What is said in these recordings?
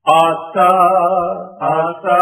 आसा आसा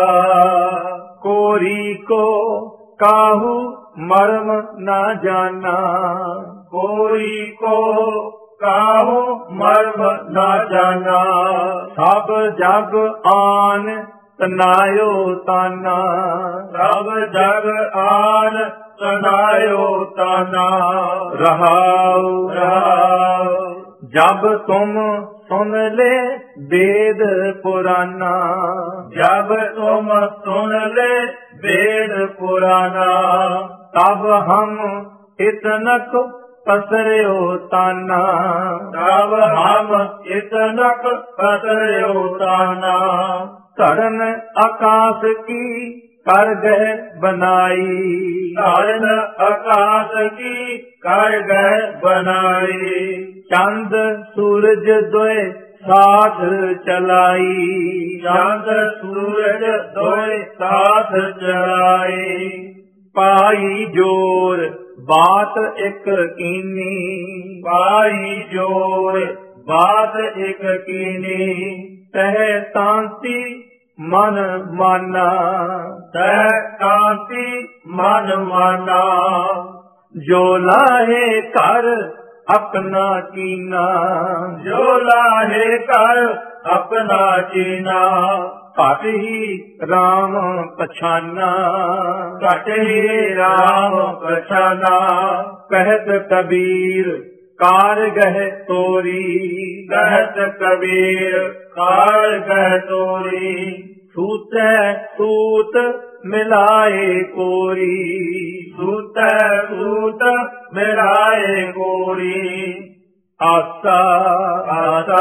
कोरी को काहू मर्म न जाना, कोरी को काहू मर्म न जाना। सब जग आन तनायो ताना, सब जग आन तनायो ताना। रहाओ रहाओ जब तुम सुन ले वेद पुराना, जब तुम सुन ले वेद पुराना। तब हम इतनक पसर्यो ताना, तब हम इतनक पसर्यो ताना। धरन आकाश की कर गह बनाई, धरन आकाश की कर गह बनाई। चंद सूरज दोए साथ चलाई, चंद सूरज दोए साथ चलाई। पाई जोर बात एक कीनी, पाई जोर बात एक कीनी। तह तांति मन माना, तह तांति मन माना। जो लाहे कर अपना कीना, जो लाहे कर अपना कीना। घट ही राम पछाना, घट ही राम पछाना। कहत कबीर कारगह तोरी, कहत कबीर कारगह तोरी। सूतै सूत मिलाए कोरी, सूतै सूत मिलाए कोरी। आसा आसा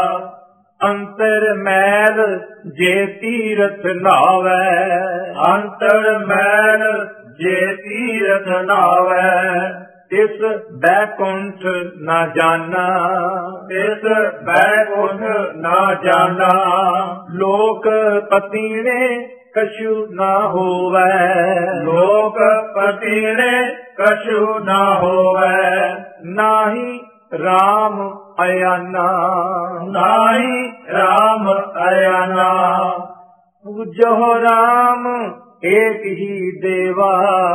अंतर मैल जे तीरथ नावै, अंतर मैल जे तीरथ नावै। इस बैकुंठ न जाना, इस बैकुंठ न जाना। लोक पतीने कछु न होवै, लोक पतीने कछु न होवै। नाही राम अयाना, नाही राम अयाना। पूजो राम एक ही देवा,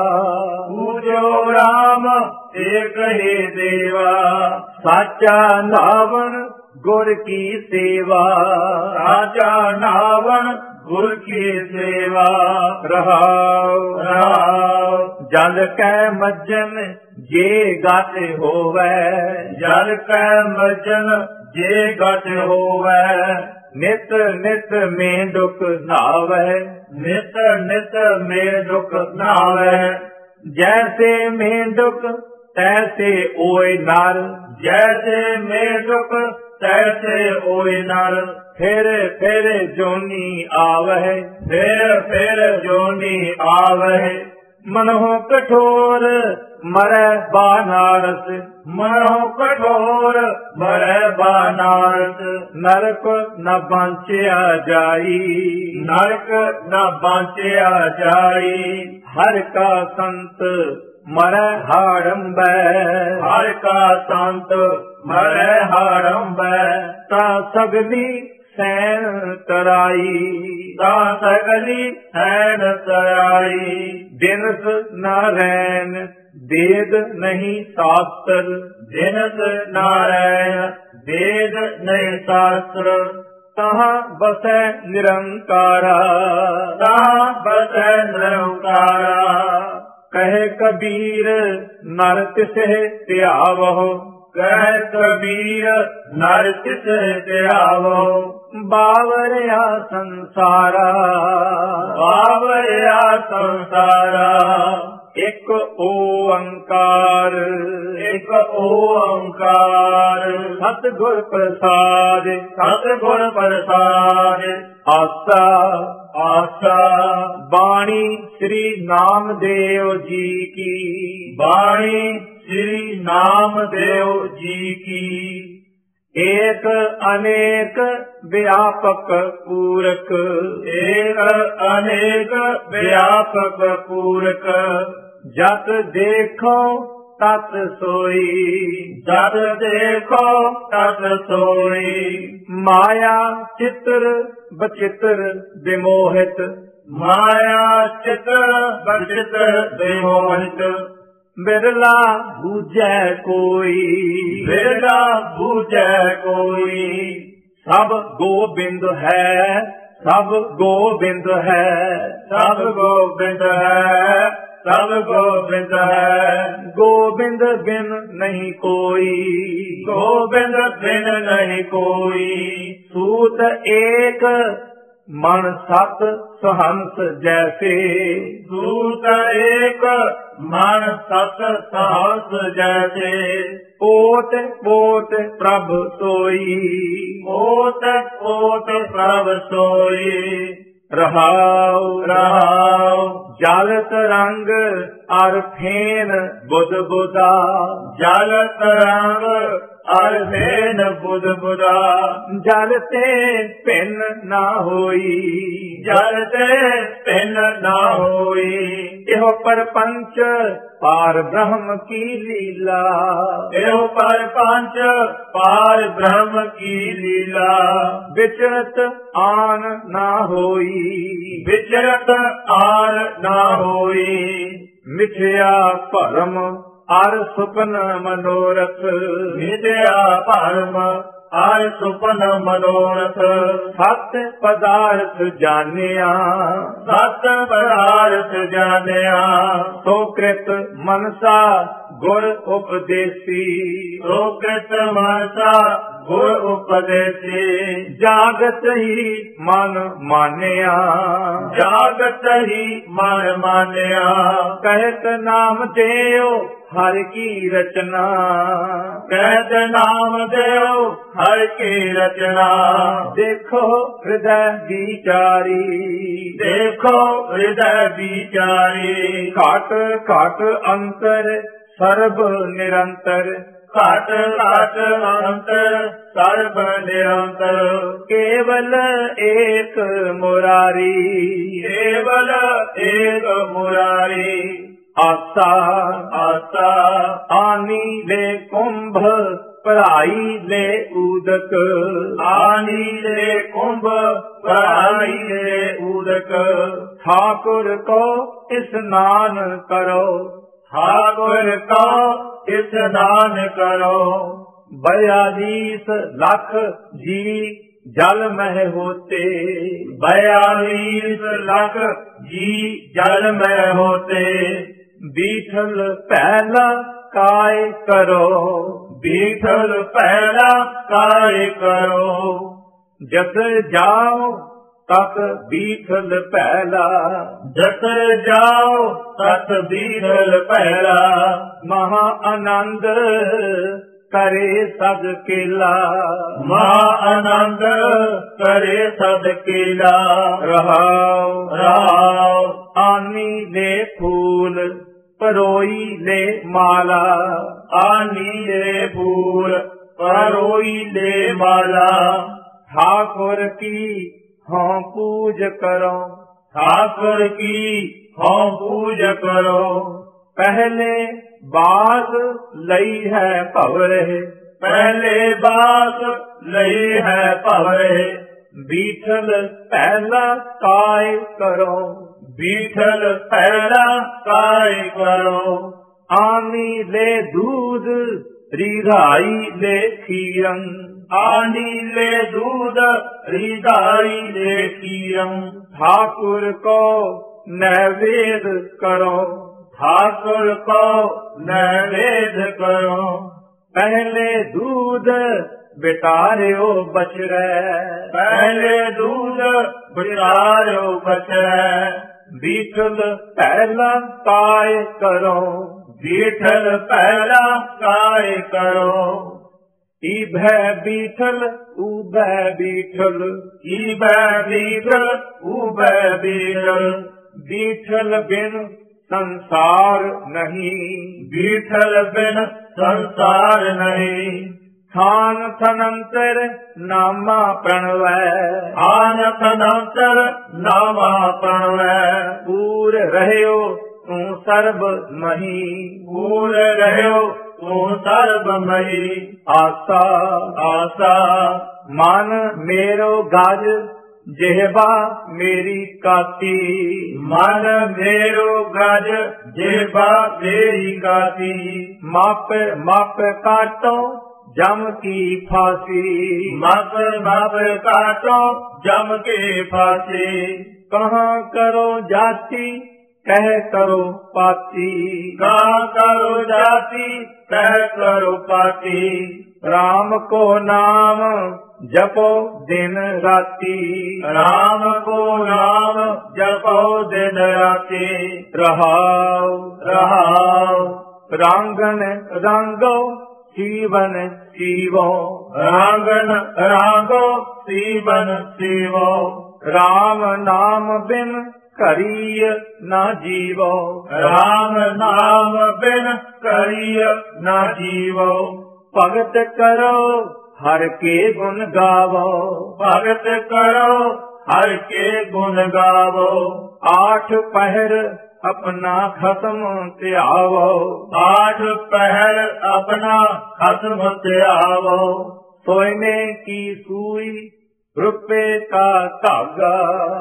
पूजो राम एक ही देवा। साचा नावन गुर की सेवा, साचा नावन गुर की सेवा। रहाओ रहाओ जल कै मज्जन जे गत होवै, जल कै मज्जन जे गत होवै। नित नित में दुख नावै, नित नित में दुख नावै। जैसे में दुख तैसे ओय नर, जैसे में दुख तैसे ओय नर। फिर जोनी आवै, फिर जोनी आवै। मनहो कठोर मरै बानारस, मनहो कठोर मरै बानारस। नरक न बांचया जाई, नरक न बांचया जाई। हर का संत मरै हाड़ंबै, हर का संत मरै हाड़ंबै। ता सगली सैन तराई, ता सगली सैन तराई। दिनस नारायण वेद नहीं शास्त्र, दिनस नारायण वेद नहीं शास्त्र। तहाँ बसै निरंकारा, तहाँ बसै निरंकारा। कहे कबीर नर तिसह त्यावहो, कहे कबीर नर तिसह त्यावहो। बावरिया संसारा, बावरिया संसारा। एक ओंकार, एक ओंकार। सतगुर प्रसाद, सतगुर प्रसाद। आसा आसा बाणी श्री नामदेव जी की, बाणी श्री नामदेव जी की। एक अनेक व्यापक पूरक, एक अनेक व्यापक पूरक। जत देखो ਤਤ ਸੋਈ, ਜਦ ਦੇਖੋ ਤਤ ਸੋਈ। ਮਾਇਆ ਚਿਤਰ ਬਚਿਤਰ ਵਿਮੋਹਿਤ, ਮਾਇਆ ਚਿਤਰ ਬਚਿਤਰ ਵਿਮੋਹਿਤ। ਬਿਰਲਾ ਬੂਝੈ ਕੋਈ, ਬਿਰਲਾ ਬੂਝੈ ਕੋਈ। ਸਭ ਗੋਬਿੰਦ ਹੈ, ਸਭ ਗੋਬਿੰਦ ਹੈ, ਸਭ ਗੋਬਿੰਦ ਹੈ, ਸਭ ਗੋਬਿੰਦ ਹੈ। ਗੋਬਿੰਦ ਬਿਨ ਨਹੀਂ ਕੋਈ, ਗੋਬਿੰਦ ਬਿਨ ਨਹੀਂ ਕੋਈ। ਸੂਤ ਏਕ ਮਨ ਸਤ ਸਹੰਸ ਜੈਸੇ, ਸੂਤ ਏਕ ਮਨ ਸਤ ਸਹੰਸ ਜੈਸੇ। ਓਟ ਓਟ ਪ੍ਰਭ ਸੋਈ, ਓਟ ਓਟ ਪ੍ਰਭ ਸੋਈ। ਰਹਾਉ ਰਹਾਉ ਜਲ ਤਰੰਗ ਅਰ ਫੇਨ ਬੁਧ ਬੁਧਾ, ਜਲ ਤਰੰਗ ਅਰ ਫੇਨ ਬੁਧ ਬੁਧਾ। ਜਲ ਤੇ ਭਿੰਨ ਨਾ ਹੋਈ, ਜਲ ਤੇ ਭਿੰਨ ਨਾ ਹੋਈ। ਇਹੋ ਪਰਪੰਚ ਪਾਰ ਬ੍ਰਹਮ ਕੀ ਲੀਲਾ, ਇਹੋ ਪਰਪੰਚ ਪਾਰ ਬ੍ਰਹਮ ਕੀ ਲੀਲਾ। ਵਿਚਰਤ ਆਨ ਨਾ ਹੋਈ, ਵਿਚਰਤ ਆਨ ਨਾ ਹੋਈ। ਮਿਥਿਆ ਭਰਮ ਅਰ ਸੁਪਨ ਮਨੋਰਥ, ਮਿਥਿਆ ਭਰਮ ਅਰ ਸੁਪਨ ਮਨੋਰਥ। ਸਤ ਪਦਾਰਥ ਜਾਣਿਆ, ਸਤ ਪਦਾਰਥ ਜਾਣਿਆ। ਸੋ ਕ੍ਰਿਤ ਮਨਸਾ ਗੁਰ ਉਪਦੇਸੀ, ਸੋ ਕ੍ਰਿਤ ਮਨਸਾ ਗੁਰ ਉਪਦੇਸੀ। ਜਾਗਤ ਹੀ ਮਨ ਮਾਨਿਆ, ਜਾਗਤ ਹੀ ਮਨ ਮਾਨਿਆ। ਕਹਿਤ ਨਾਮ ਦੇਉ ਹਰਿ ਕੀ ਰਚਨਾ, ਕਹਿਤ ਨਾਮ ਦੇਉ ਹਰਿ ਕੀ ਰਚਨਾ। ਦੇਖੋ ਹਿਰਦੈ ਵਿਚਾਰੀ, ਦੇਖੋ ਹਿਰਦੈ ਵਿਚਾਰੀ। ਘਟ ਘਟ ਅੰਤਰ ਸਰਬ ਨਿਰੰਤਰ, ਘਟ ਘਟ ਅੰਤਰ ਸਰਬ ਨਿਰੰਤਰ। ਕੇਵਲ ਏਕ ਮੁਰਾਰੀ, ਕੇਵਲ ਏਕ ਮੁਰਾਰੀ। ਆਸਾ ਆਸਾ ਆਨੀ ਲੈ ਕੁੰਭ ਭਰਾਈ ਲੈ ਊਦਕ, ਆਨੀ ਲੈ ਕੁੰਭ ਭਰਾਈ ਲੈ ਊਦਕ। ਠਾਕੁਰ ਕੋ ਇਸਨਾਨ ਕਰੋ, ਠਾਕੁਰ ਕੋ ਇਸਨਾਨ ਕਰੋ। 42 ਲੱਖ ਜੀ ਜਲ ਮਹਿ ਹੋਤੇ, 42 ਲੱਖ ਜੀ ਜਲ ਮਹਿ ਹੋਤੇ। ਬੀਠਲ ਪਹਿਲਾ ਕਾਇ ਕਰੋ, ਬੀਠਲ ਪਹਿਲਾ ਕਾਇ ਕਰੋ। ਜਤ ਜਾਓ ਤਤ ਬੀਠਲ ਪਹਿਲਾ, ਜਤ ਜਾਓ ਤਤ ਬੀਠਲ ਪਹਿਲਾ। ਮਹਾ ਆਨੰਦ ਕਰੇ ਸਦ ਕੇਲਾ, ਮਹਾ ਆਨੰਦ ਕਰੇ ਸਦ ਕੇਲਾ। ਰਹਾਉ ਰਹਾਉ ਆਨੀ ਲੈ ਫੂਲ ਪਰੋਈ ਲੈ ਮਾਲਾ, ਆਨੀ ਲੈ ਫੂਲ ਪਰੋਈ ਲੈ ਮਾਲਾ। ਠਾਕੁਰ ਕੀ ਹੋਂ ਪੂਜ ਕਰੋ, ਠਾਕੁਰ ਕੀ ਹੋਂ ਪੂਜ ਕਰੋ। ਪਹਿਲੇ ਬਾਸ ਲਈ ਹੈ ਭਵਰੇ, ਪਹਿਲੇ ਬਾਸ ਲਈ ਹੈ ਭਵਰੇ। ਬੀਠਲ ਪਹਿਲਾ ਕਾਇ ਕਰੋ, ਬੀਠਲ ਪਹਿਲਾ ਕਾਇ ਕਰੋ। ਆਨੀ ਲੈ ਦੂਧ ਰਿਧਾਈ ਲੈ ਖੀਰੰ, ਆਨੀ ਲੈ ਦੂਧ ਰਿਧਾਈ ਲੈ ਖੀਰੰ। ਠਾਕੁਰ ਕੋ ਨੈਵੇਦ ਕਰੋ, ਠਾਕੁਰ ਕੋ ਨੈਵੇਦ ਕਰੋ। ਪਹਿਲੇ ਦੂਧ ਬਿਟਾਰਿਓ ਬਚਰੈ, ਪਹਿਲੇ ਦੂਧ ਬਿਟਾਰਿਓ ਬਚਰੈ। ਬੀਠਲ ਪਹਿਲਾ ਕਾਇ ਕਰੋ, ਬੀਠਲ ਪਹਿਲਾ ਕਾਇ ਕਰੋ। ਈਭੈ ਬੀਠਲ ਊਭੈ ਬੀਠਲ, ਈਭੈ ਬੀਠਲ ਊਭੈ ਬੀਠਲ। ਬੀਠਲ ਬਿਨ ਸੰਸਾਰ ਨਹੀਂ, ਬੀਠਲ ਬਿਨ ਸੰਸਾਰ ਨਹੀਂ। ਥਾਨ ਥਨੰਤਰ ਨਾਮਾ ਪ੍ਰਣਵੈ, ਥਾਨ ਥਨੰਤਰ ਨਾਮਾ ਪ੍ਰਣਵੈ। ਪੂਰ ਰਹਿਓ ਤੂੰ ਸਰਬ ਮਹੀ, ਪੂਰ ਰਹਿਓ ਤੂੰ ਸਰਬ ਮਹੀ। ਆਸਾ ਆਸਾ ਮਨ ਮੇਰੋ ਗਜ, ਜਿਹਵਾ ਮੇਰੀ ਕਾਤੀ, ਮਨ ਮੇਰੋ ਗਜ, ਜਿਹਵਾ ਮੇਰੀ ਕਾਤੀ। ਮਪ ਮਪ ਕਾਟੋ ਜਮ ਕੀ ਫਾਸੀ, ਮਪ ਮਪ ਕਾਟੋ ਜਮ ਕੇ ਫਾਸੀ। ਕਹਾਂ ਕਰੋ ਜਾਤੀ ਕਹਿ ਕਰੋ ਪਾਤੀ, ਕਹਾਂ ਕਰੋ ਜਾਤੀ ਕਹਿ ਕਰੋ ਪਾਤੀ। ਰਾਮ ਕੋ ਨਾਮ ਜਪੋ ਦਿਨ ਰਾਤੀ, ਰਾਮ ਕੋ ਨਾਮ ਜਪੋ ਦਿਨ ਰਾਤੀ। ਰਹਾਉ ਰਹਾਉ ਰਾਂਗਨ ਰਾਂਗੋ ਸੀਵਨ ਸੀਵੋ, ਰਾਂਗਨ ਰਾਂਗੋ ਸੀਵਨ ਸੀਵੋ। ਰਾਮ ਨਾਮ ਬਿਨ ਕਰੀਏ ਨਾ ਜੀਵੋ, ਰਾਮ ਨਾਮ ਬਿਨ ਕਰੀਏ ਨਾ ਜੀਵੋ। ਭਗਤ ਕਰੋ ਹਰ ਕੇ ਗੁਣ ਗਾਵੋ, ਭਗਤ ਕਰੋ ਹਰ ਕੇ ਗੁਣ ਗਾਵੋ। ਆਠ ਪਹਿਰ ਆਪਣਾ ਖਸਮ ਧਿਆਵੋ, ਆਠ ਪਹਿਰ ਆਪਣਾ ਖਸਮ ਧਿਆਵੋ। ਸੋਇਨੇ ਕੀ ਸੂਈ रुपये का धागा,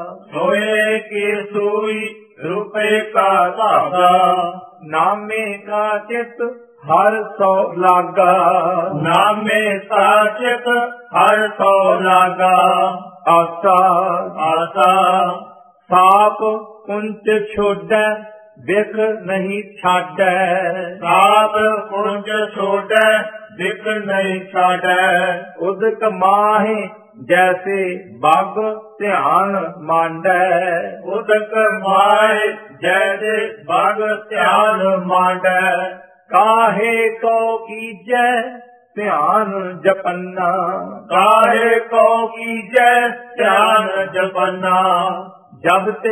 सोए की सुई रुपये का धागा। नामे का चित हर सौ लागा, नामे का चित हर सौ लागा। आसा आसा साप कुंच छोड़े दिख नहीं छाड़े, साप कुंच छोड़े दिख नहीं छाड़े। उदक माहे जैसे बाग ध्यान मांडे, उदक माए जैसे बाग ध्यान मांडे। काहे को कीजे ध्यान जपन्ना, काहे को कीजे ध्यान जपन्ना। जब ते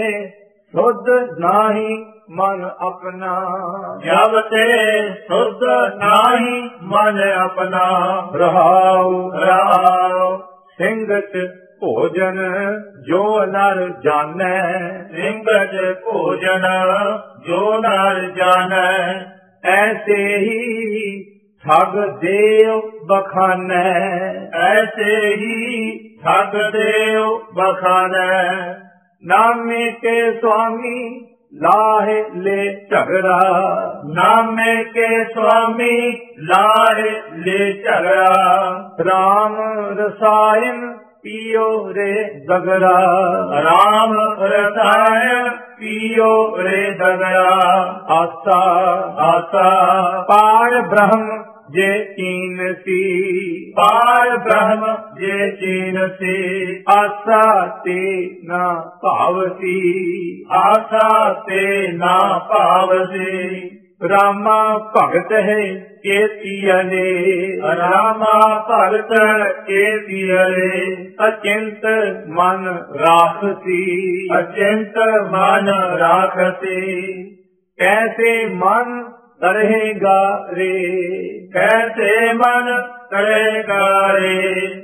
शुद्ध नाही मन अपना, जब ते शुद्ध नाही मन अपना। रहाउ रहाउ सिंगत भोजन जो नर जाने, सिंगत भोजन जो नर जाने। ऐसे ही ठग देव बखाने, ऐसे ही ठग देव बखाने। नामे के स्वामी लाहे ले झगड़ा, नामे के स्वामी लाहे ले झगड़ा। राम रसायन पियो रे दगड़ा, राम रसायन पियो रे दगड़ा। आसा आसा पार ब्रह्म जे चीन सी, पार ब्रह्म जे चीन सी। आसा ते ना पावसी, आसा ते ना पावसी। रामा भगत है केतियले, रामा भगत केतियले। अचिंत मन राखसी, अचिंत मन राखसी। कैसे मन करेगा रे, कैसे मन करेगा रे।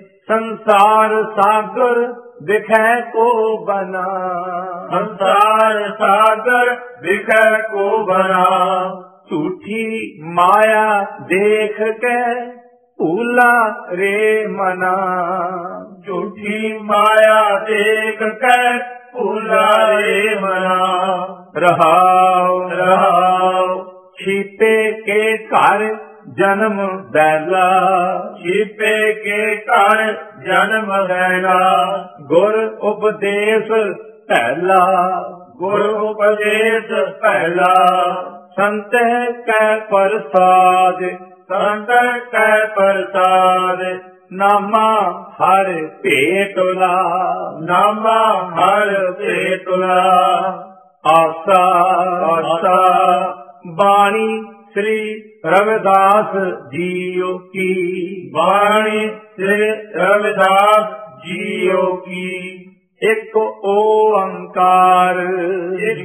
संसार सागर दिखे को बना, संसार सागर दिखे को बना। झूठी माया देख के भूला रे मना, झूठी माया देख के भूला रे मना। रहाओ रहाओ छिपे के घर जन्म दैला, छिपे के घर जन्म दैला। गुर उपदेश पहला, गुर उपदेश पहला। संत कै प्रसाद, संत कै प्रसाद। नामा हर भेटला, नामा हर भेटला। आसा आसा बाणी श्री रविदास जीओ की, बाणी श्री रविदास जीओ की। एक ओंकार, एक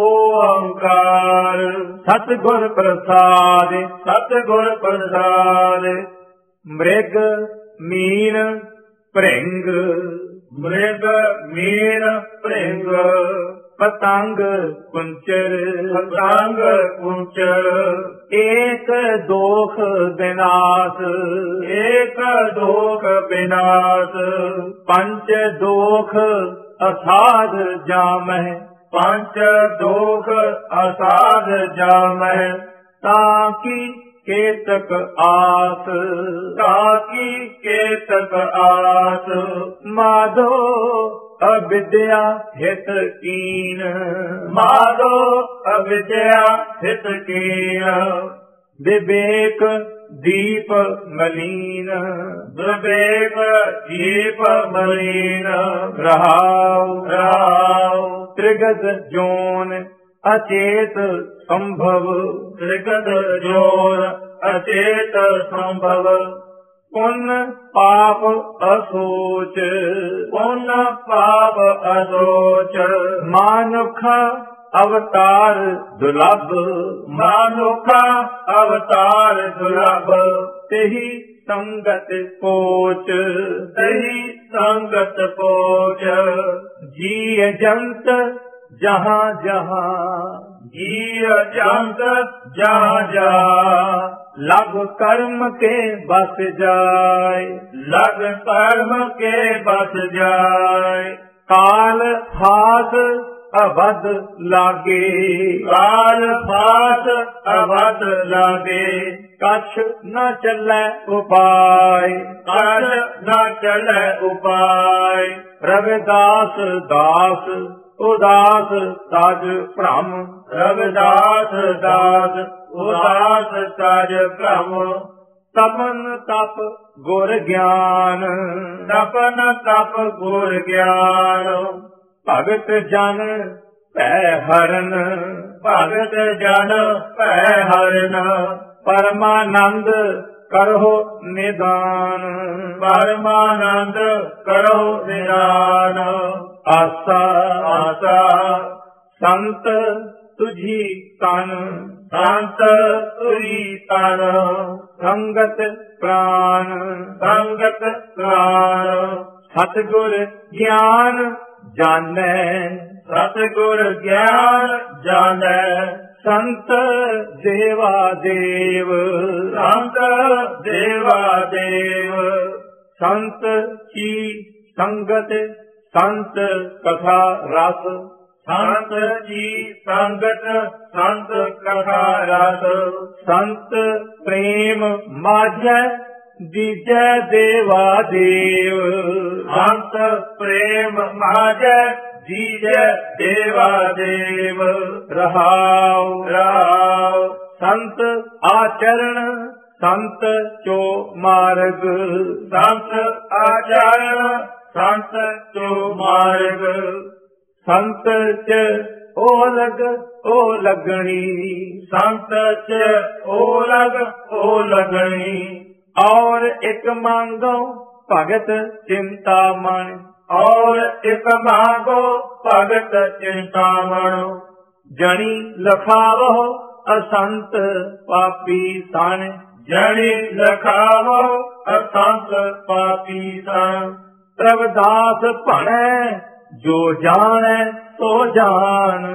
ओंकार। सतगुर प्रसाद, सतगुर प्रसाद। मृग मीन भृंग, मृग मीन भृंग। पतंग कुंचर पतंग कुंचर एक दोख विनाश एक दोख विनाश पंच दोख असाध जामह पंच दोख असाध जामह ताकि केतक आस ताकि केतक आस माधो अविद्या हित कीन माधो अविद्या हित कीन विवेक दीप मलीन विवेक दीप मलीन रहाव राव त्रिगत जोन अचेत संभव त्रिगत जोर अचेत संभव पुण्य पाप असोच पुण्य पाप असोच मानुख अवतार दुर्लभ मानुख अवतार दुर्लभ तेहि संगत कोच तेहि संगत कोच जीय जंत जहाँ जहाँ जीय जंत जहाँ जहाँ लग कर्म के बस जाय लग कर्म के बस जाय काल फास अवध लागे काल फास अवध लागे कछ न चले उपाय कछ न चले उपाय रविदास दास उदास ताज भ्रम रविदास दास उदास ताज भ्रम तपन तप गुर ज्ञान तपन तप गुर ज्ञान भगत जन पै हरन भगत जन पै हरन परमानंद करो निदान परमानंद करो निदान आसा आसा संत तुझी तन संत तुझी तन संगत प्राण संगत प्राण सतगुर ज्ञान जाने सतगुर ज्ञान जाने संत देवा देव संत देवा देव संत की संगत संत कथा रस संत जी संगत संत कथा रस संत प्रेम माझै दीजै देवा देव संत प्रेम माझै दीजै देवा देव रहाव राव संत आचरण संत चो मार्ग संत आचरण संत चो मार्ग संत च ओलग ओ लगणी संत च ओलग ओ लगणी और एक मांगो भगत चिंतामण और एक मांगो भगत चिंतामण जनी लखावो असंत पापी सन जनी लखावो असंत पापी सन रविदास भणे जो जाने सो जान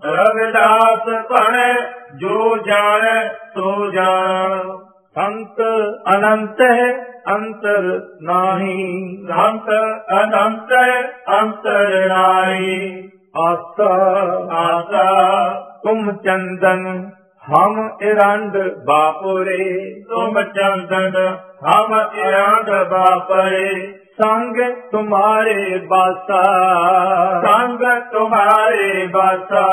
रविदास भणे जो जाने सो जान संत अनंत है अंतर नाही संत अनंत अंतर नाई आसा आसा तुम चंदन हम इरंड बापुरे तुम चंदन हम इरंड बापरे संग तुम्हारे बासा संग तुम्हारे बासा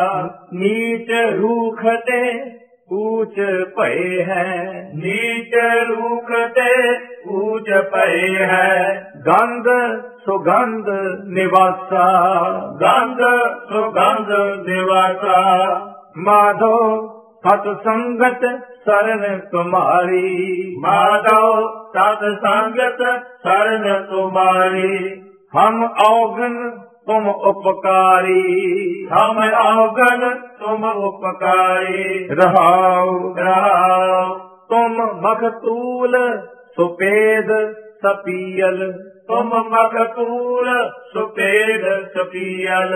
नीच रूखते ऊंच पए हैं नीच रूखते ऊंच पए है गंध सुगंध निवासा गंध सुगंध निवासा माधो सत्संगत शरण तुम्हारी माधव सत्संगत शरण तुम्हारी हम अवगन तुम उपकारी हम अवगन तुम उपकारी रहाओ राव तुम मखतूल सुपेद सपियल तुम मखतूल सुपेद सपियल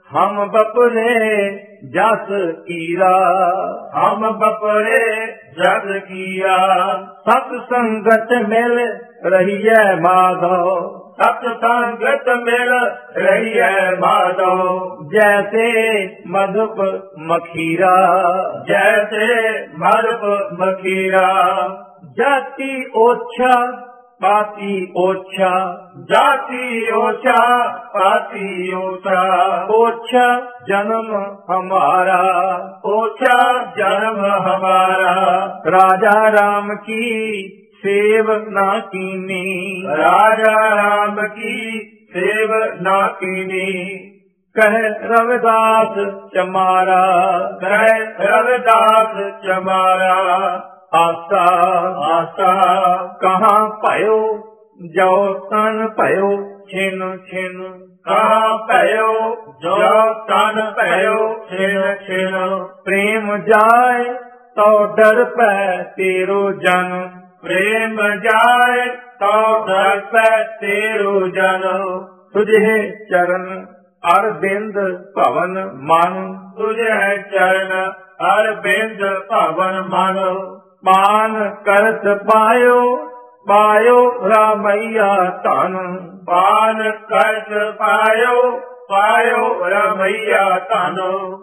ਹਮ ਬਪਰੇ ਜਸ ਕੀਰਾ, ਹਮ ਬਪਰੇ ਜਗ ਕੀਆ, ਸਤ ਸੰਗਤ ਮਿਲ ਰਹੀਐ ਮਾਧੋ, ਸਤ ਸੰਗਤ ਮਿਲ ਰਹੀਐ ਮਾਧੋ, ਜੈਸੇ ਮਧੁਪ ਮਖੀਰਾ, ਜੈਸੇ ਮਰਪ ਮਖੀਰਾ, ਜਾਤੀ ਓਛਾ ਪਾਤੀ ਓਛਾ, ਜਾਤੀ ਓਛਾ ਪਾਤੀ ਓਛਾ, ਓਛਾ ਜਨਮ ਹਮਾਰਾ, ਓਛਾ ਜਨਮ ਹਮਾਰਾ, ਰਾਜਾ ਰਾਮ ਕੀ ਸੇਵ ਨਾ ਕੀਨੀ, ਰਾਜਾ ਰਾਮ ਕੀ ਸੇਵ ਨਾ ਕੀਨੀ, ਕਹਿ ਰਵਿਦਾਸ ਚਮਾਰਾ, ਕਹਿ ਰਵਿਦਾਸ ਚਮਾਰਾ, ਆਸਾ ਆਸਾ ਕਹਾਂ ਭਇਓ ਜੋ ਤਨ ਭਇਓ ਛਿਨ ਛਿਨ, ਕਹਾਂ ਭਇਓ ਜੋ ਤਨ ਭਇਓ ਛਿਨ ਛਿਨ, ਪ੍ਰੇਮ ਜਾਏ ਤੋ ਡਰ ਪੈ ਤੇਰੋ ਜਨ, ਪ੍ਰੇਮ ਜਾਏ ਤੋ ਡਰ ਪੈ ਤੇਰੋ ਜਨ, ਤੁਝੇ ਚਰਨ ਅਰਬਿੰਦ ਭਵਨ ਮਨ, ਤੁਝੇ ਚਰਨ ਅਰਬਿੰਦ ਭਵਨ ਮਨ, ਪਾਨ ਕਰਤ ਪਾਇਓ ਪਾਇਓ ਰਾਮਈਆ ਧਨ, ਪਾਨ ਕਰਤ ਪਾਇਓ ਪਾਇਓ ਰਮਈਆ ਧਨ,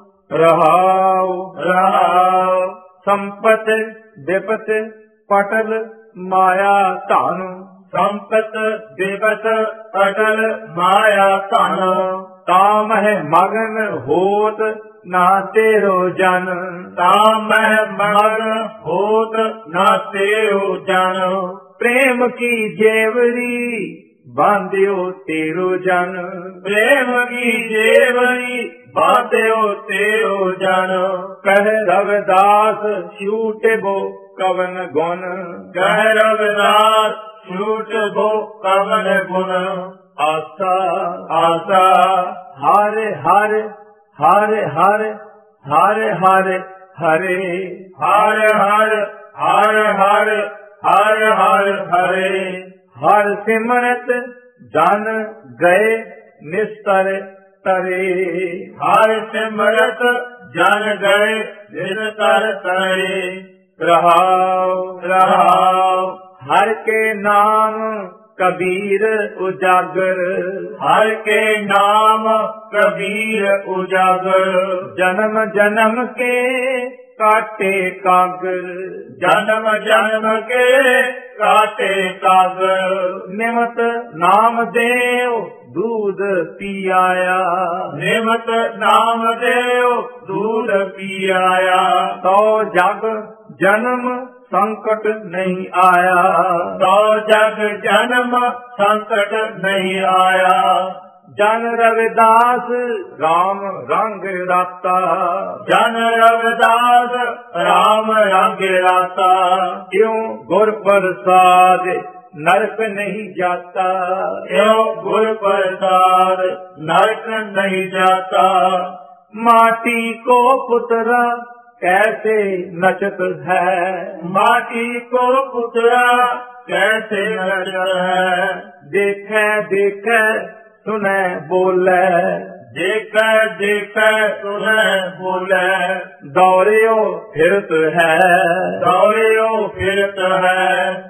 ਰਹਾਉ ਰਹਾਉ ਸੰਪਤ ਵਿਪਤ ਪਟਲ ਮਾਇਆ ਧਨ, ਸੰਪਤ ਦਿਵਸ ਅਟਲ ਮਾਇਆ ਧਨ, ਤਾਮਹਿ ਮਗਨ ਹੋਤ ਨਾ ਤੇਰੋ ਜਨ, ਤਾਂ ਮੈਂ ਮਗਨ ਹੋਤ ਨਾ ਤੇਰੋ ਜਨ, ਪ੍ਰੇਮ ਕੀ ਜੇਵਰੀ ਬਾਂਧਿਓ ਤੇਰੋ ਜਨ, ਪ੍ਰੇਮ ਕੀ ਜੇਵਰੀ ਬਾਧਿਓ ਤੇਰੋ ਜਨ, ਕਹਿ ਰਵਿਦਾਸ ਛੂਟਬੋ ਕਵਨ ਗੁਣ, ਕਹਿ ਰਵਿਦਾਸ ਛੂਟ ਬੋ ਕਵਨ ਗੁਣ, ਆਸਾ ਆਸਾ ਹਰ ਹਰ ਹਰ ਹਰ ਹਰ ਹਰ ਹਰੇ, ਹਰ ਹਰ ਹਰ ਹਰ ਹਰ ਹਰ ਹਰੇ, ਹਰ ਸਿਮਰਤ ਜਨ ਗਏ ਨਿਸਤਰ ਤਰੇ, ਹਰ ਸਿਮਰਤ ਜਨ ਗਏ ਨਿਰਤਰ ਤਰੇ, ਰਹਾਉ ਰਹਾਉ ਹਰ ਕੇ ਨਾਮ ਕਬੀਰ ਉਜਾਗਰ, ਹਰ ਕੇ ਨਾਮ ਕਬੀਰ ਉਜਾਗਰ, ਜਨਮ ਜਨਮ ਕੇ ਕਾਟੇ ਕਾਗਰ, ਜਨਮ ਜਨਮ ਕੇ ਕਾਟੇ ਕਾਗਰ, ਨਿਮਤ ਨਾਮ ਦੇਵ ਦੂਧ ਪੀ ਆਇਆ, ਨਿਮਤ ਨਾਮ ਦੇਵ ਦੂਧ ਪੀ ਆਇਆ, ਤੋ ਜਗ ਜਨਮ ਸੰਕਟ ਨਹੀਂ ਆਇਆ, ਤੋ ਜਗ ਜਨਮ ਸੰਕਟ ਨਹੀਂ ਆਇਆ, ਜਨ ਰਵਿਦਾਸ ਰਾਮ ਰੰਗ ਰਾਤਾ, ਜਨ ਰਵਿਦਾਸ ਰਾਮ ਰੰਗ ਰਾਤਾ, ਕਿਉ ਗੁਰ ਪ੍ਰਸਾਦ ਨਰਕ ਨਹੀਂ ਜਾਤਾ, ਏਉ ਗੁਰ ਪ੍ਰਸਾਦ ਨਰਕ ਨਹੀਂ ਜਾਤਾ, माटी को पुतरा कैसे नचत है, माटी को पुतरा कैसे नचत है, देखे देखे सुने बोले, देखे देखे सुने बोले, दौड़ियो फिरत है, दौड़ियो फिरत है,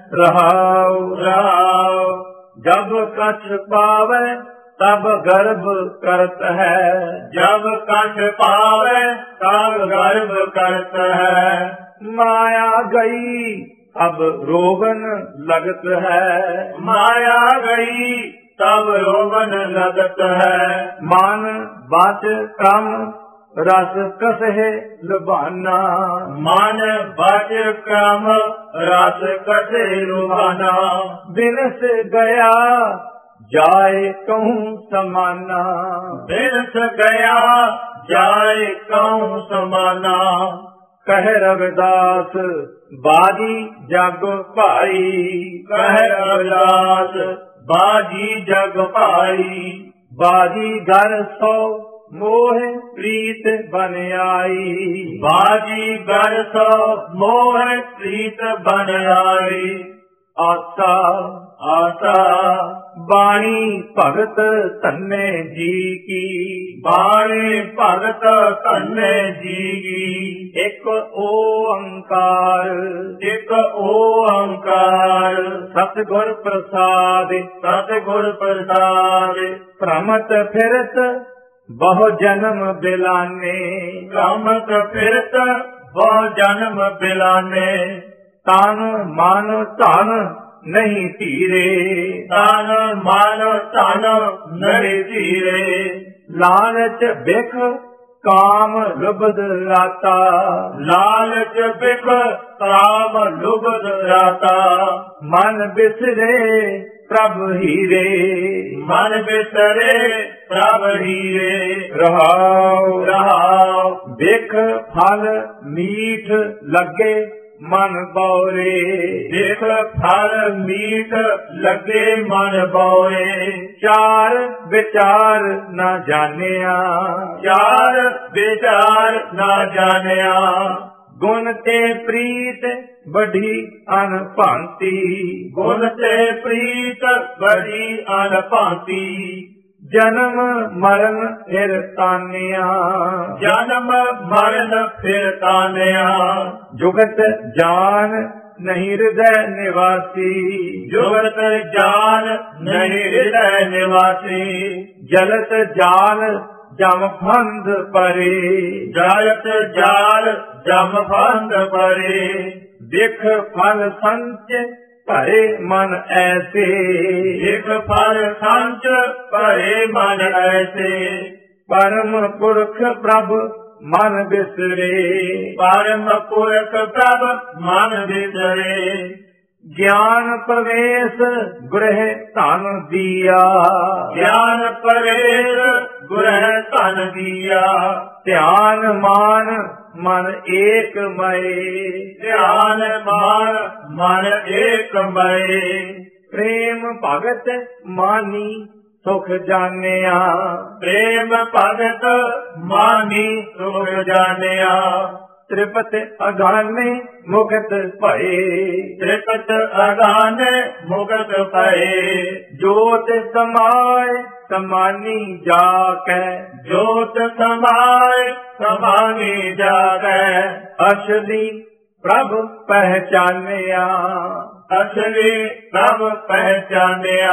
रहाओ रहाओ जब कछ पावे तब गर्भ करत है, जब कंठ पावे तब गर्भ करत है, माया गई अब रोगन लगत है, माया गई तब रोगन लगत है, मन बात कम रस कसहे लुभाना, मन बच क्रम रस कसे लुभाना, बिनस गया जाए कहूँ समाना, बिनस गया जाए कहूँ समाना, कह रविदास बाजी जग भाई, कह रविदास बाजी जग भाई, बाजी घर सो मोह प्रीत बन आई, बाजी घर सो मोह प्रीत बन आई, आशा ਆਸਾ। ਬਾਣੀ ਭਗਤ ਧੰਨੇ ਜੀ ਕੀ, ਬਾਣੀ ਭਗਤ ਧੰਨੇ ਜੀ ਕੀ। ਇੱਕ ਓੰਕਾਰ, ਇੱਕ ਓੰਕਾਰ, ਸਤਿਗੁਰ ਪ੍ਰਸਾਦ। ਸਤਿਗੁਰ ਪ੍ਰਸਾਦ। ਭ੍ਰਮਤ ਫਿਰਤ ਬਹੁ ਜਨਮ ਬਿਲਾਨੇ, ਭ੍ਰਮਤ ਫਿਰਤ ਬਹੁ ਜਨਮ ਬਿਲਾਨੇ। ਤਨ ਮਨ ਧਨ ਨਹੀਂ ਧੀਰੇ, ਤਨ ਮਨ ਧਨ ਨਹੀਂ ਧੀਰੇ। ਲਾਲਚ ਬਿਖ ਕਾਮ ਲੁਬਧ ਰਾਤਾ, ਲਾਲਚ ਬਿਖ ਕਾਮ ਲੁਬਧ ਰਾਤਾ। ਮਨ ਬਿਸਰੇ ਪ੍ਰਭ ਹੀਰੇ, ਮਨ ਬਿਸਰੇ ਪ੍ਰਭ ਹੀਰੇ। ਰਹਾਉ ਰਹਾਉ, ਬਿਖ ਫਲ ਮੀਠ ਲੱਗੇ ਮਨ ਬੌਰੇ, ਦੇਖ ਫਲ ਮੀਠ ਲੱਗੇ ਮਨ ਬੋਏ। ਚਾਰ ਵਿਚਾਰ ਨਾ ਜਾਣਿਆ, ਚਾਰ ਵਿਚਾਰ ਨਾ ਜਾਣਿਆ। ਗੁਣ ਤੇ ਪ੍ਰੀਤ ਬੜੀ ਅਨਭਾਂਤੀ, ਗੁਣ ਤੇ ਪ੍ਰੀਤ ਬੜੀ ਅਨਭਾਂਤੀ। ਜਨਮ ਮਰਨ ਫਿਰ ਤਾਨਿਆ, ਜਨਮ ਮਰਨ ਫਿਰ ਤਾਨਿਆ। ਜੁਗਤ ਜਾਨ ਨਹੀਂ ਹਿਰਦੈ ਨਿਵਾਸੀ, ਜੁਗਤ ਜਾਨ ਨਹੀਂ ਹਿਰਦੈ ਨਿਵਾਸੀ। ਜਲਤ ਜਾਲ ਜਮ ਫੰਦ ਪਰੇ, ਜਲਤ ਜਾਲ ਜਮ ਫੰਦ ਪਰੇ। ਦੇਖ ਫਲ ਸੰਚ ਭਰੇ ਮਨ ਐਸੇ, ਇੱਕ ਫਲ ਸੰਚ ਭਰੇ ਮਨ ਐਸੇ। ਪਰਮ ਪੁਰਖ ਪ੍ਰਭ ਮਨ ਬਿਸਰੇ, ਪਰਮ ਪੁਰਖ ਪ੍ਰਭ ਮਨ ਵਿਸਰੇ। ਗਿਆਨ ਪ੍ਰਵੇਸ਼ ਗ੍ਰਹਿ ਧਨ ਦੀਆ, ਗਿਆਨ ਪ੍ਰਵੇਸ਼ ਗੁਰਹਿ ਧਨ ਦੀਆ। ਧਿਆਨ ਮਾਨ ਮਨ ਏਕ ਮਏ, ਧਿਆਨ ਮਾਨ ਮਨ ਏਕ ਮਏ। ਪ੍ਰੇਮ ਭਗਤ ਮਾਨੀ ਸੁਖ ਜਾਣਿਆ, ਪ੍ਰੇਮ ਭਗਤ ਮਾਨੀ ਸੁਖ ਜਾਣਿਆ। ਤ੍ਰਿਪਤ ਅਗਾਨੇ ਮੁਕਤ ਭਏ, ਤ੍ਰਿਪਤ ਅਗਾਨੇ ਮੁਕਤ ਭਏ। ਜੋਤ ਸਮਾਏ ਸਮਾਨੀ ਜਾ ਕੈ, ਜੋਤ ਸਮਾਏ ਸਮਾਨੀ ਜਾਗੈ। ਅਸਲੀ ਪ੍ਰਭ ਪਹਿਚਾਨਿਆ, ਅਸਲੀ ਪ੍ਰਭ ਪਹਿਚਾਨਿਆ।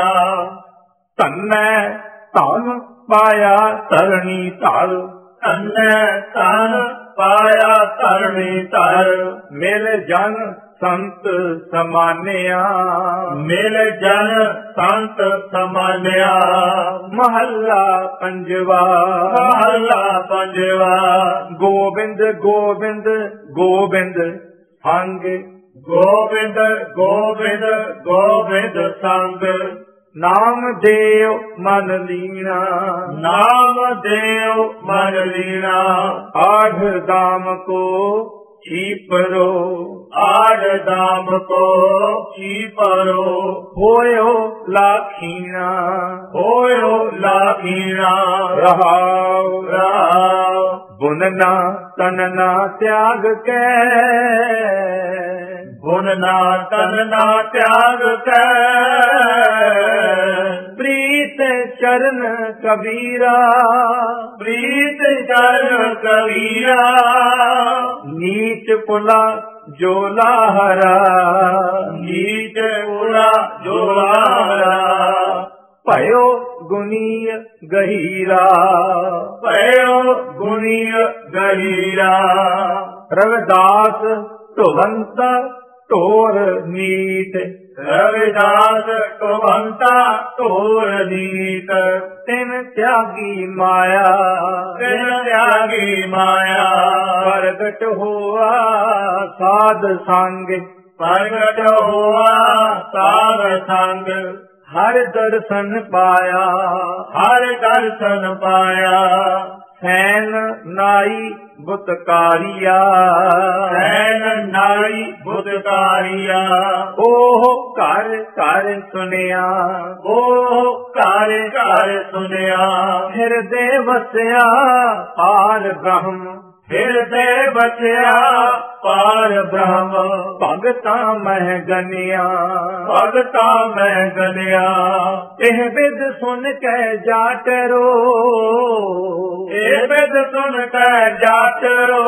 ਧੰਨੈ ਧਨ ਪਾਇਆ ਧਰਣੀ ਧਰ, ਧੰਨੈ ਧਨ ਪਾਇਆ ਧਰਣੀ ਧਰ। ਮਿਲ ਜਨ ਸੰਤ ਸਮਾਨਿਆ, ਮਿਲ ਜਨ ਸੰਤ ਸਮਾਨਿਆ। ਮਹੱਲਾ ਪੰਜਵਾ, ਮਹੱਲਾ ਪੰਜਵਾ। ਗੋਬਿੰਦ ਗੋਬਿੰਦ ਗੋਬਿੰਦ ਸੰਗ, ਗੋਬਿੰਦ ਗੋਬਿੰਦ ਗੋਬਿੰਦ ਸੰਗ। ਨਾਮ ਦੇਵ ਮਨ ਲੀਣਾ, ਨਾਮ ਦੇਵ ਮਨ ਲੀਣਾ। ਆਠ ਦਾਮ ਕੋ ਛੀਪਰੋ, ਆਠ ਦਾਮ ਕੋ ਛੀਪਰੋ। ਹੋਇਓ ਲਾਖੀਣਾ, ਹੋਇਓ ਲਾਖੀਣਾ। ਰਹਾਉ ਰਹਾਉ, ਬੁਨਨਾ ਤਨਨਾ ਤਿਆਗ ਕੈ, ਗੁਣ ਨਾ ਤਨ ਨਾ ਤਿਆਗ ਕੈ। ਪ੍ਰੀਤ ਚਰਨ ਕਬੀਰਾ, ਪ੍ਰੀਤ ਚਰਨ ਕਬੀਰਾ। ਨੀਚ ਪੁਲਾ ਜੋਲਾ ਹਰਾ, ਨੀਚ ਪੁਲਾ ਜੋਲਾ ਹਰਾ। ਭਇਓ ਗੁਨੀਯ ਗਹੀਰਾ, ਭਇਓ ਗੁਣੀਯ ਗਹੀਰਾ। ਰਵਿਦਾਸ ਢੋਵੰਤ ਢੋਰ ਨੀਤ, ਰਵਿਦਾਸ ਟੋਭੰਤਾ ਢੋਰ ਨੀਤ। ਤਿਨ ਤਿਆਗੀ ਮਾਇਆ, ਤਿਨ ਤਿਆਗੀ ਮਾਇਆ। ਪ੍ਰਗਟ ਹੋਆ ਸਾਧ ਸੰਗ, ਪ੍ਰਗਟ ਹੋਆ ਸਾਧ ਸੰਗ। ਹਰ ਦਰਸ਼ਨ ਪਾਇਆ, ਹਰ ਦਰਸ਼ਨ ਪਾਇਆ। ਸੈਨ ਨਾਈ ਬੁਤਕਾਰੀਆ, ਸੈਨ ਨਾਈ ਬੁੱਧਕਾਰੀਆ। ਉਹ ਘਰ ਘਰ ਸੁਨਿਆ, ਉਹ ਘਰ ਘਰ ਸੁਨਿਆ। ਹਿਰਦੇ ਵਸਿਆ ਪਾਰ ਬ੍ਰਹਮ ਹਿਰਦੇ ਬਚਿਆ ਪਾਰ ਬ੍ਰਹਮ, ਭਗਤਾਂ ਮਹਿ ਗਨਿਆ, ਭਗਤਾਂ ਮੈਂ ਗਨਿਆ। ਇਹ ਬਿਦ ਸੁਨ ਕੇ ਜਾਟ ਰੋ, ਇਹ ਬਿਦ ਸੁਨ ਕੇ ਜਾਟ ਰੋ,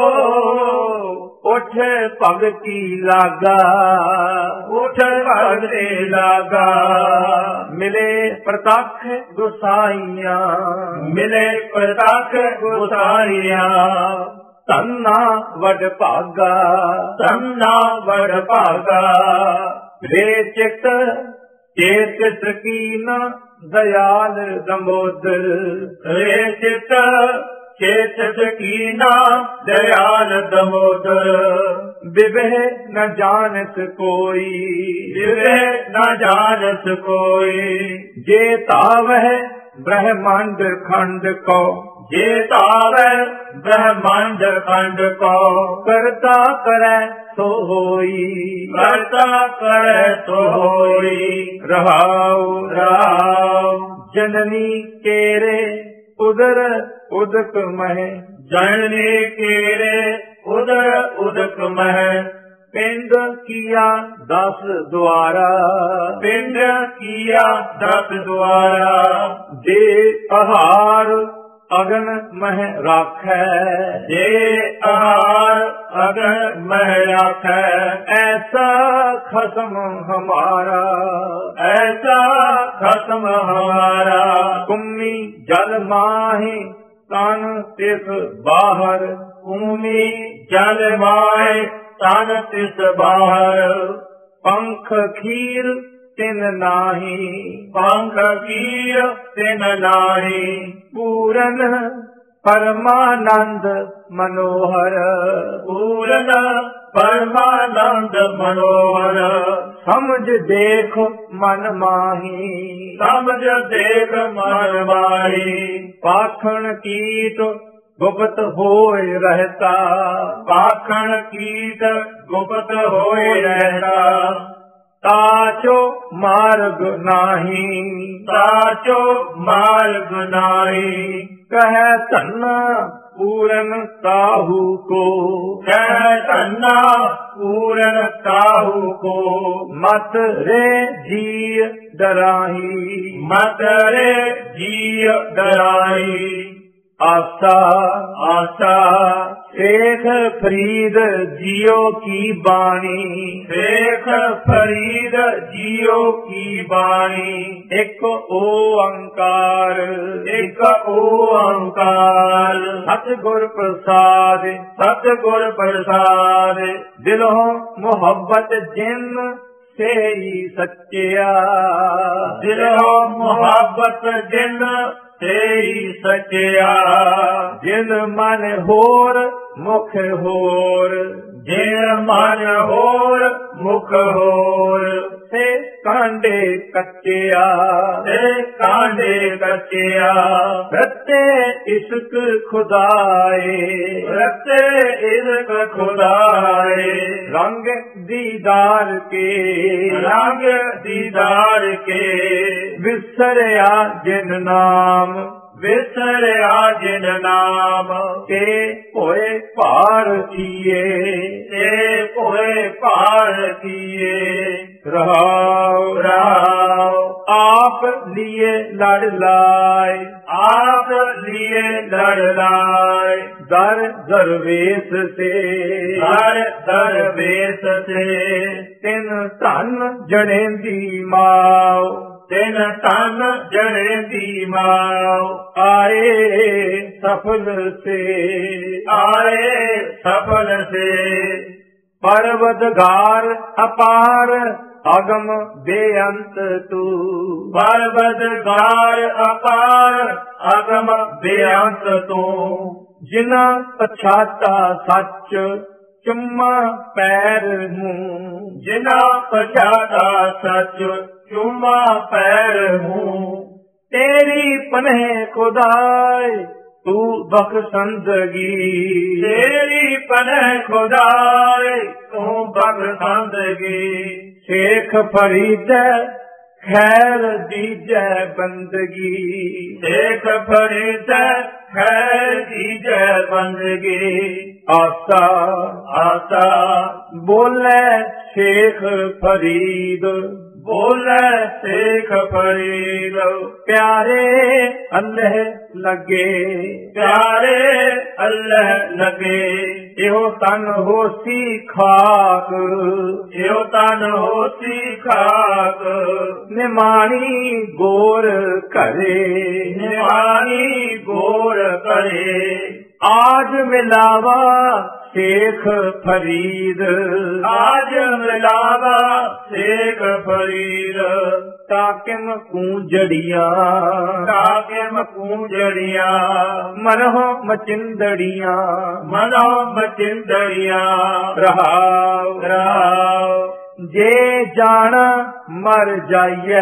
ਉਠ ਭਗਤੀ ਲਾਗਾ, ਉਠ ਭਗਤੀ ਲਾਗਾ। ਮਿਲੇ ਪ੍ਰਤੱਖ ਗੁਸਾਈਆਂ, ਮਿਲੇ ਪ੍ਰਤੱਖ ਗੁਸਾਈਆਂ, ਧੰਨਾ ਵਡ ਭਾਗਾ, ਧੰਨਾ ਵਡ ਭਾਗਾ। ਰੇ ਚਿਤ ਚੇਤ ਸਕੀਨ ਦਇਆਲ ਦੰਬੋਦਰ, ਰੇ ਚਿਤ ਚੇਤ ਸਕੀਨਾ ਦਇਆਲ ਦਮੋਦਰ। ਵਿਵਹਿ ਨ ਜਾਣਤ ਕੋਈ, ਵਿਵਹਿ ਨ ਜਾਣਤ ਕੋਈ। ਜੇ ਤਾਵਹਿ ਬ੍ਰਹਮੰਡ ਖੰਡ ਕੋ, ਜੇ ਤਾਵੈ ਬ੍ਰਹਮੰਡ ਖੰਡ ਕੋ। ਕਰਤਾ ਕਰੈ ਸੋ ਹੋਈ, ਕਰਤਾ ਕਰੈ ਸੋ ਹੋਈ। ਰਹਾਉ ਰਾਮ ਜਨਨੀ ਕੇਰੇ ਉਦਰ ਉਦਕ ਮਹਿ, ਜਨਨੀ ਕੇਰੇ ਉਦਰ ਉਦਕ ਮਹਿ। ਪਿੰਡ ਕੀਆ 10 ਦੁਆਰਾ, ਪਿੰਡ ਕੀਆ 10 ਦੁਆਰਾ। ਜੇ ਆਹਾਰ ਅਗਨ ਮਹਿ ਰਾਖੈ, ਜੇ ਆਹਾਰ ਅਗਨ ਮਹਿ ਰਾਖੈ। ਐਸਾ ਖਸਮ ਹਮਾਰਾ, ਐਸਾ ਖਸਮ ਹਮਾਰਾ। ਕੁੰਮੀ ਜਲ ਮਾਹੀ ਤਨ ਤਿਸ ਬਾਹਰ, ਭੂਮੀ ਜਲ ਮਾਏ ਤਨ ਤਿਸ ਬਾਹਰ। ਪੰਖ ਖੀਰ ਤਿਨ ਨਾਹੀ, ਪੰਖ ਕੀਰ ਤਿਨ ਨਾਹੀ। ਪੂਰਨ ਪਰਮਾਨੰਦ ਮਨੋਹਰ, ਪੂਰਨ ਪਰਮਾਨੰਦ ਮਨੋਹਰ। ਸਮਝ ਦੇਖ ਮਨ ਮਾਹੀ, ਸਮਝ ਦੇਖ ਮਨ ਮਾਹੀ। ਪਾਖਣ ਕੀਟ ਗੁਪਤ ਹੋਏ ਰਹਤਾ, ਪਾਖਣ ਕੀਟ ਗੁਪਤ ਹੋਏ ਰਹਿਤਾ। ਤਾਚੋ ਮਾਰਗ ਨਾਹੀ, ਸਾਚੋ ਮਾਰਗ ਨਾਹੀ। ਕਹਿ ਧੰਨਾ ਪੂਰਨ ਕਾਹੂ ਕੋ, ਕਹਿ ਧੰਨਾ ਪੂਰਨ ਕਾਹੂ ਕੋ। ਮਤ ਰੇ ਜੀ ਡਰਾਹੀ, ਮਤ ਰੇ ਜੀ ਡਰਾਈ। ਆਸਾ ਆਸਾ ਸ਼ੇਖ ਫਰੀਦ ਜੀਓ ਕੀ ਬਾਣੀ, ਦੇਖ ਫਰੀਦ ਜੀਓ ਕੀ ਬਾਣੀ। ਇੱਕ ਓੰਕਾਰ, ਇੱਕ ਓੰਕਾਰ। ਸਤਿਗੁਰ ਪ੍ਰਸਾਦ, ਸਤਿਗੁਰ ਪ੍ਰਸਾਦ। ਦਿਲੋਂ ਮੁਹੱਬਤ ਜਿਨ ਸੇਈ ਸੱਚਿਆ, ਦਿਲੋਂ ਮੁਹੱਬਤ ਜਿਨ ਤੇਰੀ ਸੱਚਿਆ। ਜਿਨ ਮਨ ਹੋਰ ਮੁਖ ਹੋਰ, ਜਿਨ ਮਨ ਹੋਰ ਮੁਖ ਹੋਰ। ਸੇ ਕਾਂਡੇ ਕੱਚਿਆ, ਤੇ ਕਾਂਡੇ ਕੱਚਿਆ। ਰਤੇ ਇਸ਼ਕ ਖੁਦਾਏ, ਰਤੇ ਇਸ਼ਕ ਖੁਦਾਏ। ਰੰਗ ਦੀਦਾਰ ਕੇ, ਰੰਗ ਦੀਦਾਰ ਕੇ। ਵਿਸਰਿਆ ਜਿਨ ਨਾਮ, ਵਿਸਰਿਆ ਜਿਨ ਨਾਮ। ਕੇ ਹੋਏ ਭਾਰ ਕੀਏ, ਤੇ ਹੋਏ ਭਾਰ ਕੀਏ। ਰਹਾਉ ਰਾਮ ਆਪ ਲਿਏ ਲੜ ਲਾਏ, ਆਪ ਲਿਏ ਲੜ ਲਾਏ। ਦਰ ਦਰਵੇਸ਼ ਸੇ, ਹਰ ਦਰਵੇਸ਼ ਸੇ। ਤਿਨ ਧਨ ਜਣੇਂਦੀ ਮਾਉ, ਤਿਨ ਤਨ ਜਣੇ ਦੀ ਮਾਉ। ਆਏ ਸਫਲ ਸੇ, ਆਏ ਸਫਲ ਸੇ। ਪਰਵਤਗਾਰ ਅਪਾਰ ਅਗਮ ਬੇਅੰਤ ਤੂ, ਪਰਵਤਗਾਰ ਅਪਾਰ ਅਗਮ ਬੇਅੰਤ ਤੂੰ। ਜਿਨਾ ਪਛਾਤਾ ਸੱਚ ਚੁੰਮਾ ਪੈਰ ਮੂੰ, ਜਿਨਾ ਪਛਾਤਾ ਸੱਚ ਚੁੰਮਾ ਪੈਰ ਮੂੰ। ਤੇਰੀ ਪਨਹ ਖੁਦਾਏ ਤੂੰ ਬਖਸ਼ੰਦਗੀ, ਤੇਰੀ ਪਨਹ ਖੁਦਾਏ ਤੂੰ ਬਖਸ਼ੰਦਗੀ। ਸ਼ੇਖ ਫਰੀਦ ਖੈਰ ਦੀਜੈ ਬੰਦਗੀ, ਸ਼ੇਖ ਫਰੀਦ ਖੈਰ ਦੀਜੈ ਬੰਦਗੀ। ਆਸਾ ਆਸਾ ਬੋਲੇ ਸ਼ੇਖ ਫਰੀਦ, ਬੋਲੇ ਸ਼ੇਖ ਫਰੀਦ। ਪਿਆਰੇ ਅੱਲ੍ਹ ਲੱਗੇ, ਪਿਆਰੇ ਅੱਲ੍ਹ ਲੱਗੇ। ਇਹੋ ਤਨ ਹੋਸੀ ਖਾਕ, ਇਹੋ ਤਨ ਹੋਸੀ ਖਾਕ। ਨਿਮਾਣੀ ਗੋਰ ਘਰੇ, ਨਿਮਾਣੀ ਗੋਰ ਕਰੇ। ਆਜ ਮਿਲਾਵਾ ਸ਼ੇਖ ਫਰੀਦ, ਆਜ ਮਿਲਾਵਾ ਸ਼ੇਖ ਫਰੀਦ। ਤਾਕਿਮ ਕੂੰਜੜੀਆਂ, ਤਾਕਿਮ ਕੂੰਜੜੀਆਂ। ਮਨਹੁ ਮਚਿੰਦੜੀਆਂ, ਮਨੋ ਮਚਿੰਦੜੀਆਂ। ਰਹਾਉ ਰਾਵ ਜੇ ਜਾਣ ਮਰ ਜਾਈਐ,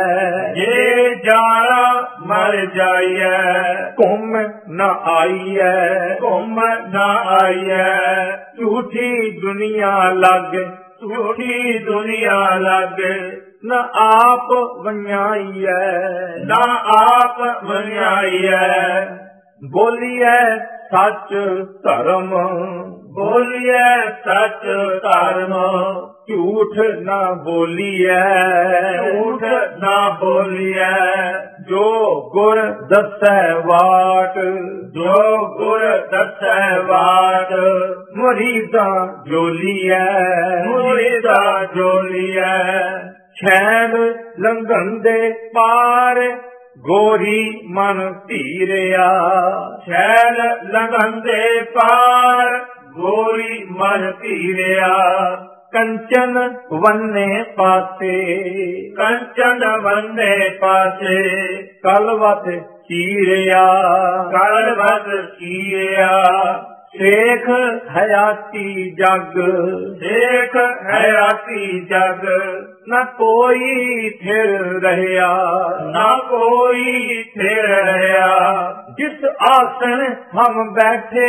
ਜੇ ਜਾਣਾ ਮਰ ਜਾਈਐ। ਘੁੰਮ ਨ ਆਈਐ, ਘੁੰਮ ਨਾ ਆਈਐ। ਝੂਠੀ ਦੁਨੀਆ ਲੱਗ, ਝੂਠੀ ਦੁਨੀਆ ਲੱਗ। ਨ ਆਪ ਵੰਜਾਈਐ, ਨਾ ਆਪ ਵੰਜਾਈਐ। ਬੋਲੀਐ ਸੱਚ ਧਰਮ, ਬੋਲੀਐ ਸੱਚ ਧਰਮ। ਝੂਠ ਨਾ ਬੋਲੀਐ, ਝੂਠ ਨਾ ਬੋਲੀਐ। ਜੋ ਗੁਰ ਦੱਸੈ ਵਾਟ, ਜੋ ਗੁਰ ਦੱਸੈ ਵਾਟ। ਮੁਰੀਦਾਂ ਜੋਲੀਐ, ਮੁਰੀਦਾ ਜੋਲੀਐ। ਛੈਨ ਲੰਘਣ ਦੇ ਪਾਰ, ਗੋਰੀ ਮਨ ਧੀਰਿਆ, ਛੈਲ ਲੰਘਣ ਦੇ ਪਾਰ, ਗੋਰੀ ਮਨ ਧੀਰਿਆ। ਕੰਚਨ ਵੰਨੇ ਪਾਸੇ, ਕੰਚਨ ਵੰਨੇ ਪਾਸੇ। ਕਲਵਤ ਚੀਰਿਆ, ਕਲਵਤ ਚੀਰਿਆ। ਸ਼ੇਖ ਹਯਾਤੀ ਜਗ, ਸ਼ੇਖ ਹਯਾਤੀ ਜਗ। ਨ ਕੋਈ ਫਿਰ ਰਹਿਆ, ਨਾ ਕੋਈ ਫਿਰ ਰਿਹਾ। ਜਿਸ ਆਸਣ ਹਮ ਬੈਠੇ,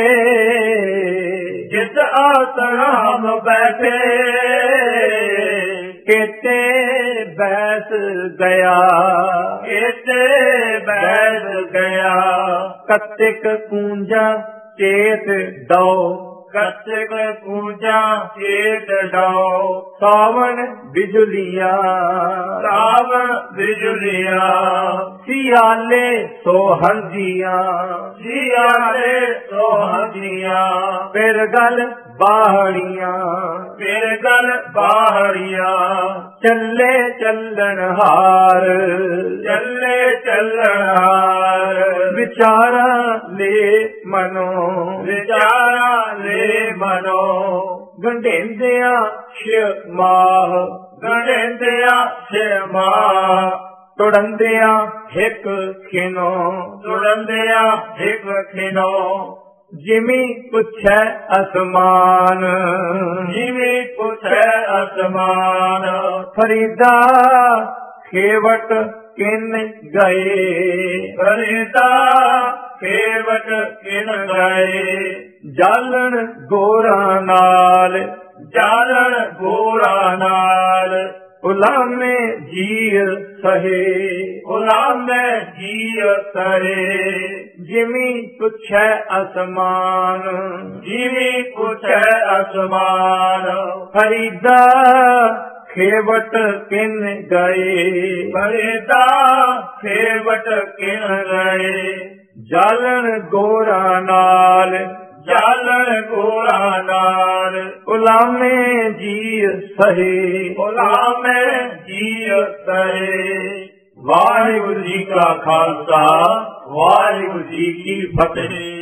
ਜਿਸ ਆਸਣ ਹਮ ਬੈਠੇ। ਕੇਤੇ ਬੈਸ ਗਿਆ, ਇਤੇ ਬੈਠ ਗਿਆ। ਕਤਿਕ ਪੂੰਜਾ ਚੇਤ ਦਉ, ਕਤਿਕ ਪੂਜਾ ਚੇਤ ਡਾਉ। ਸਾਵਣ ਬਿਜਲੀਆਂ, ਸਾਵਣ ਬਿਜਲੀਆਂ। ਸਿਆਲੇ ਸੋਹੰਜੀਆਂ, ਸਿਆਲੇ ਸੋਹੰਜੀਆਂ। ਫਿਰ ਗਲ ਬਾਹੜੀਆਂ, ਫਿਰ ਗਲ ਬਾਹੜੀਆਂ। ਚੱਲੇ ਚੱਲਣ ਹਾਰ, ਚੱਲੇ ਚੱਲਣ ਹਾਰ। ਵਿਚਾਰਾ ਲੈ ਮਨੋ, ਵਿਚਾਰਾ ਲੈ ਮਨੋ। ਗੰਢੇਂਦਿਆਂ ਸ਼ਮਾਹ, ਗੰਢੇਂਦਿਆਂ ਸ਼ਮਾ। ਤੁੜੰਦਿਆਂ ਹਿਕ ਖਿਨੋ, ਤੁੜੰਦਿਆਂ ਹਿਕ ਖਿਨੋ। ਜਿਮੀ ਪੁੱਛੈ ਅਸਮਾਨ, ਜਿਵੇਂ ਪੁੱਛੈ ਅਸਮਾਨ। ਫਰੀਦਾ ਖੇਵਟ ਕਿਨ ਗਏ, ਫਰੀਦਾ ਖੇਵਟ ਕਿਨ ਗਏ। ਜਾਲਣ ਗੋਰਾਂ ਨਾਲ, ਜਾਲਣ ਗੋਰਾ ਨਾਲ। ਉਲਾਮੇ ਜੀਅ ਸਹੇ, ਗੁਲਾਮੇ ਜੀਅ ਸਰੇ। ਜਿਮੀ ਪੁੱਛੈ ਅਸਮਾਨ, ਜਿਵੇਂ ਪੁੱਛੈ ਅਸਮਾਨ। ਫਰੀਦਾ ਖੇਵਟ ਕਿਨ ਗਏ, ਫਰੀਦਾ ਖੇਵਟ ਕਿਨ ਗਏ। ਜਾਲਣ ਗੋਰਾਂ ਨਾਲ, ਜਾਲਣ ਗੋਰਾ ਨਾਲ। ਉਲਾਮੇ ਜੀਅ ਸਹੇ, ਗੁਲਾਮੇ ਜੀਅ ਸਰੇ। ਵਾਹਿਗੁਰੂ ਜੀ ਕਾ ਖਾਲਸਾ, ਵਾਹਿਗੁਰੂ ਜੀ ਕੀ ਫਤਿਹ।